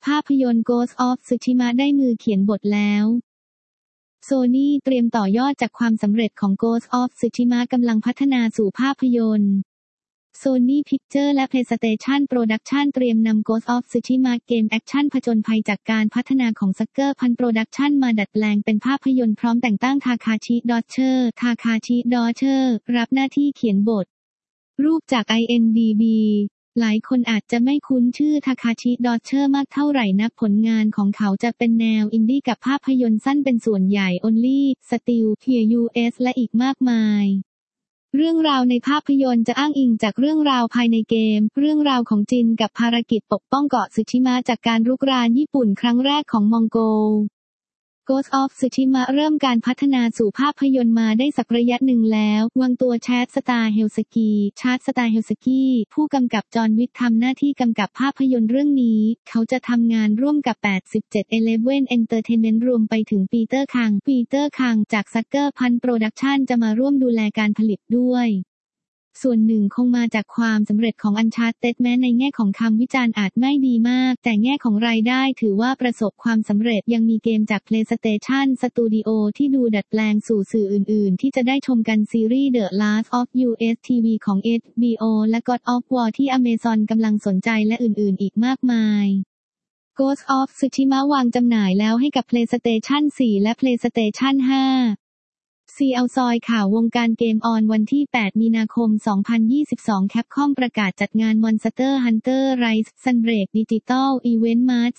ภาพยนตร์ Ghost of Tsushima ได้มือเขียนบทแล้ว Sony เตรียมต่อยอดจากความสำเร็จของ Ghost of Tsushima กำลังพัฒนาสู่ภาพยนตร์ Sony Pictures และ PlayStation Production เตรียมนำ Ghost of Tsushima เกมแอคชั่นผจญภัยจากการพัฒนาของ Sucker Punch Productions มาดัดแปลงเป็นภาพยนตร์พร้อมแต่งตั้ง Takashi Dotcher รับหน้าที่เขียนบท รูปจาก IMDb หลายคนอาจจะไม่คุ้นชื่อ Takashi Dotcher มากเท่าไหร่นักผลงานของเขาจะเป็นแนวอินดี้กับภาพยนตร์สั้นเป็นส่วนใหญ่ Only Still Here US และอีกมากมายเรื่องราวในภาพยนตร์จะอ้างอิงจากเรื่องราวภายในเกมเรื่องราวของจินกับภารกิจปกป้องเกาะสึชิมะจากการรุกรานญี่ปุ่นครั้งแรกของมองโกล Ghost of Tsushima เริ่มการพัฒนาสู่ภาพยนตร์มาได้สักระยะหนึ่งแล้ววางตัวชาร์ตสตาร์เฮลสกี้ผู้กำกับจอห์นวิกทำหน้าที่กำกับภาพยนตร์เรื่องนี้เขาจะทำงานร่วมกับ87 Entertainment รวมไปถึงปีเตอร์คังจาก Sucker Punch Production จะมาร่วมดูแลการผลิตด้วยส่วนหนึ่งคงมาจากความสำเร็จของ Uncharted แม้ในแง่ของคำวิจารณ์อาจไม่ดีมากแต่แง่ของรายได้ถือว่าประสบความสำเร็จยังมีเกมจาก PlayStation Studio ที่ดูดัดแปลงสู่สื่ออื่นๆที่จะได้ชมกันซีรีส์ The Last of Us TV ของ HBO และ God of War ที่ Amazon กำลังสนใจและอื่นๆอีกมากมาย Ghost of Tsushima วางจำหน่ายแล้วให้กับ PlayStation 4 และ PlayStation 5เอาซอยข่าววงการเกมออนวันที่ 8 มีนาคม 2022 แคปคอมประกาศจัดงาน Monster Hunter Rise Sunbreak Digital Event March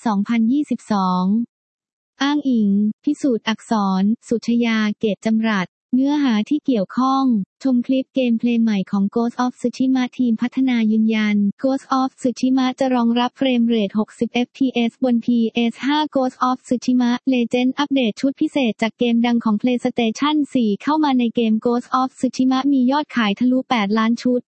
2022 อ้างอิง พิสูจน์อักษร สุชยา เกตจำรัดเนื้อหาที่เกี่ยวข้องชมคลิปเกมเพลย์ใหม่ของ Ghost of Tsushima ทีมพัฒนายืนยัน Ghost of Tsushima จะรองรับเฟรมเรท 60 fps บน PS5 Ghost of Tsushima Legend อัปเดตชุดพิเศษจากเกมดังของ PlayStation 4 เข้ามาในเกม Ghost of Tsushima มียอดขายทะลุ 8 ล้านชุด